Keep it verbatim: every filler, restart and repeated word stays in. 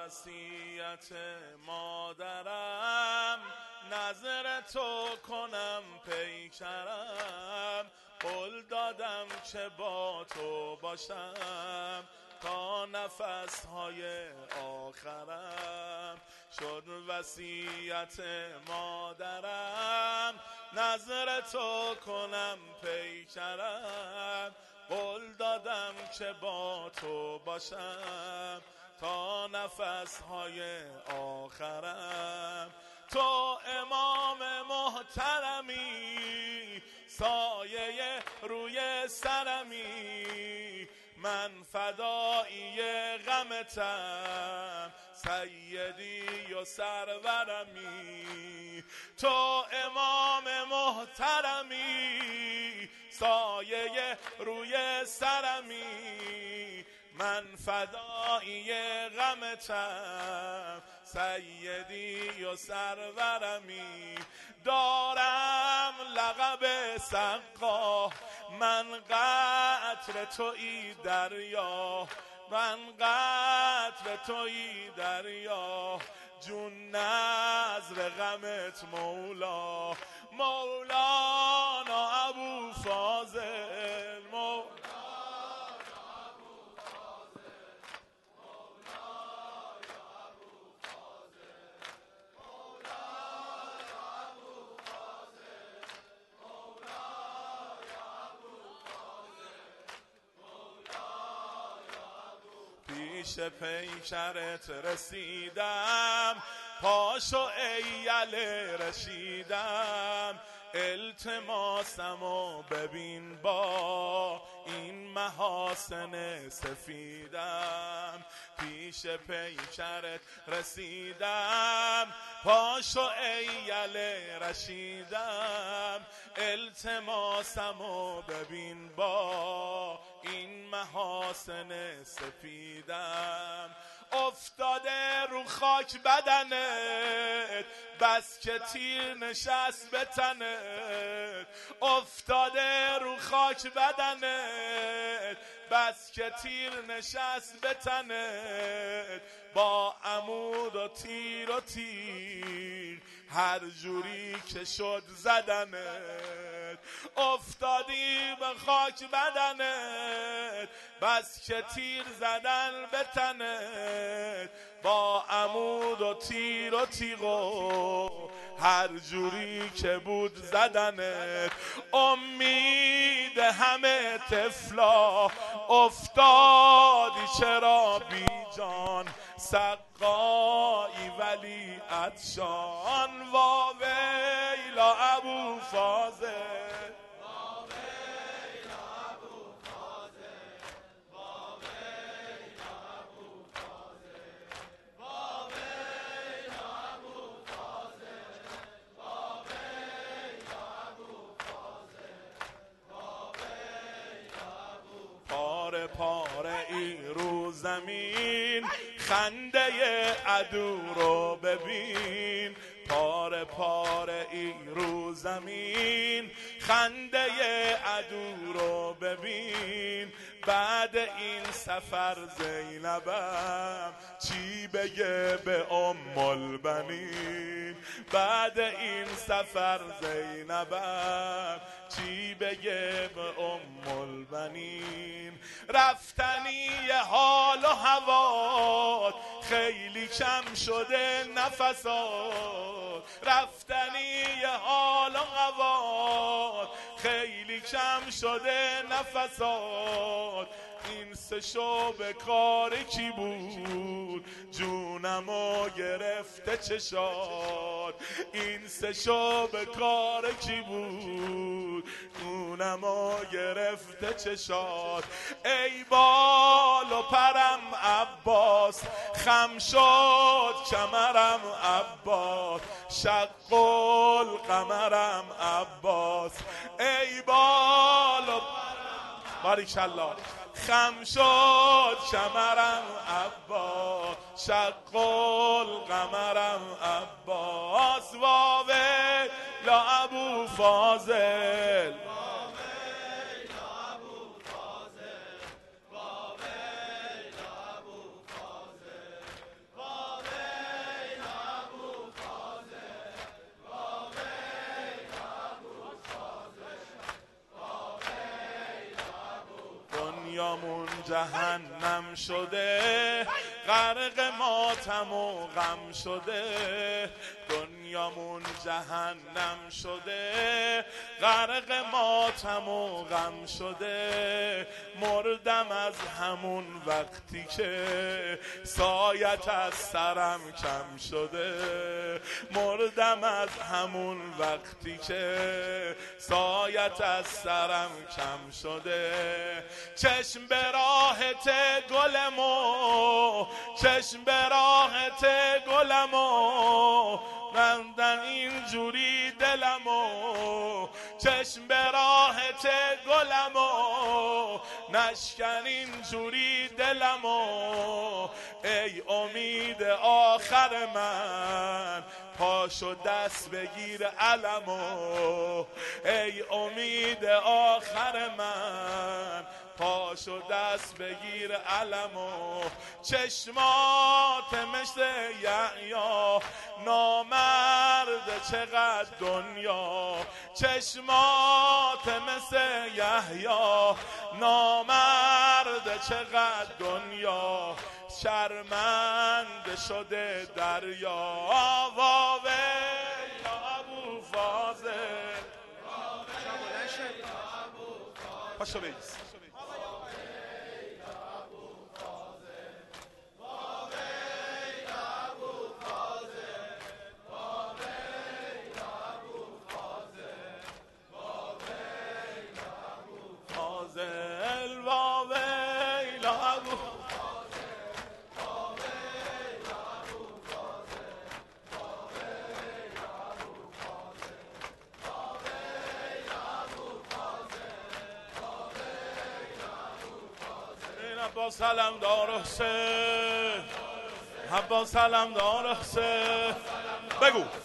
وصیت مادرم نظر تو کنم پیکرم، قول دادم که با تو باشم تا نفسهای آخرم. شد وصیت مادرم نظر تو کنم پیکرم، قول دادم که با تو باشم تا نفسهای آخرم. تو امام محترمی، سایه روی سرمی، من فدایی غمتم سیدی و سرورمی. تو امام محترمی، سایه روی سرمی، من فدایی غمتم سیدی و سرورمی. دارم لقب سقا، من قطر تویی دریا، من قطر تویی دریا، جون نذر غمت مولا. مولانا ابو فاضل، مولانا پیش پیکرت رسیدم، پاشو ای یله رشیدم، التماسمو ببین با این محاسن سفیدم. پیش پیکرت رسیدم، پاشو ای یله رشیدم، التماسمو ببین با این محاسن سفیدم. افتاده رو خاک بدنت، بس که تیر نشست به تنت، افتاده رو خاک بدنت، بس که تیر نشست به تنت، با عمود و تیر و تیر هر جوری که شد زدنت. افتادی به خاک بدنت، بس که تیر زدن به تنت، با عمود و تیر و تیغ و هر جوری که بود زدنت. امید همه طفلا افتادی چرا بی جان، سقایی ولی عطشان. وا ویلا ابو فاضل، پاره پاره ای رو زمین، خنده عدو رو ببین. پاره پاره ای رو زمین، خنده عدو رو ببین. بعد این سفر زینبم چی بگه به ام البنین؟ بعد این سفر زینبم چی بگه به ام البنین؟ رفتنی حال و هوات خیلی کم شده نفسات، رفتنی حال و هوات خیلی کم شده نفسات. این سه شب کار کی بود جونمو گرفته چشات؟ این سه شب کار کی بود جونمو گرفته چشات؟ ای بال و پرم عباس، خم شد کمرم عباس، شق القمرم عباس. ای بال و باریکالله، خم شد کمرم عباس، شق القمرم عباس. وا ویلا ابو فاضل، جهنم شده، غرق ماتم و غم شده. دنیامون جهنم شده، غرق ماتم و غم شده. مردم از همون وقتی که سایت از سرم کم شده. مردم از همون وقتی که سایت از سرم کم شده. چشم به راحت گلمو، چشم به راحت گلمو، نندن اینجوری دلمو. چشم به راحت گلمو، نشکن اینجوری دلمو. ای امید آخر من، پاشو دست بگیر علمو. ای امید آخر من، پاشو دست بگیر علمو. چشمات مثل یحیی نامرد چقدر دنیا. چشمات مثل یحیی نامرد چقدر دنیا. شرمنده شده دریا. واوه یا ابو فاضل، پاشو بیس. عباس سلام دار حسین، عباس سلام دار حسین. بگو